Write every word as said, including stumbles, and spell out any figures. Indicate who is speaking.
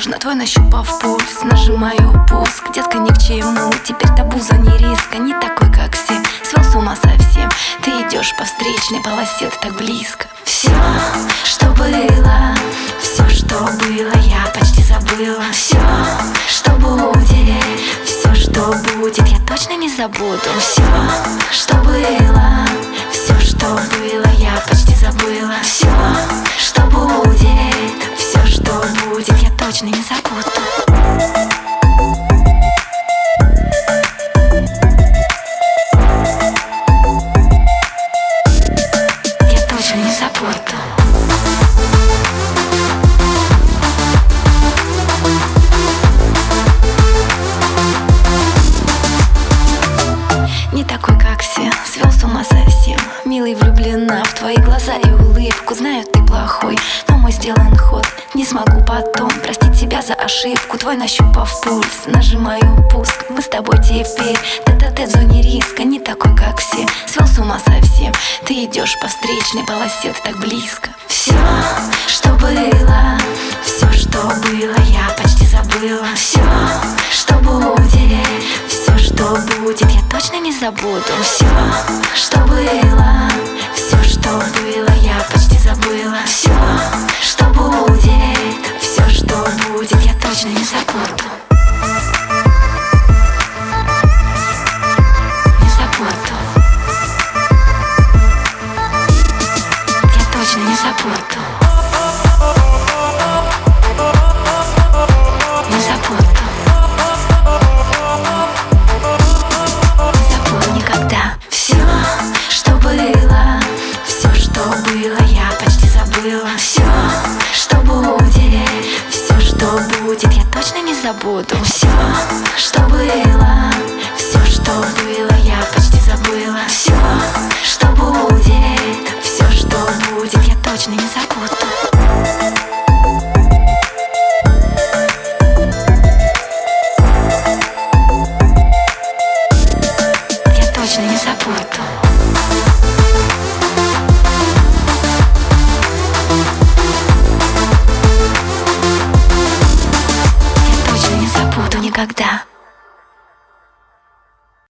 Speaker 1: осторожно, твой нащупав пульс, нажимаю пуск. Детка, ни к чему, теперь табу в зоне риска. Не такой, как все, свел с ума совсем. Ты идешь по встречной полосе, ты так близко. Все, что было, все, что было, я почти забыла. Все, что будет, все, что будет, я точно не забуду. Все, что было, все, что было, я почти забыла. Все, что будет, все, что будет, я точно не забуду. Не такой, как все, свел с ума совсем. Милый, влюблена в твои глаза и улыбку. Знаю, ты плохой, но мой сделан ход. Не смогу потом простить тебя за ошибку. Твой нащупав пульс, нажимаю пуск. Мы с тобой теперь тет-а-тет в зоне риска. Не такой, как все, свел с ума совсем. Ты идешь по встречной полосе, ты так близко. Все, что было, все, что было, я почти забыла. Все, что будет, все, что будет, я точно не забуду. Все, что было, все, что было, я почти забыла. Все, что будет, все, что будет, я точно не забуду. Не забуду. Я точно не забуду. Не забуду. Все, что было, я почти забыла. Все, что будет, все, что будет, я точно не забуду. Все, что было, все, что было, я почти забыла. Все, что будет, все, что будет, я точно не забуду. Я точно не забуду. Никогда.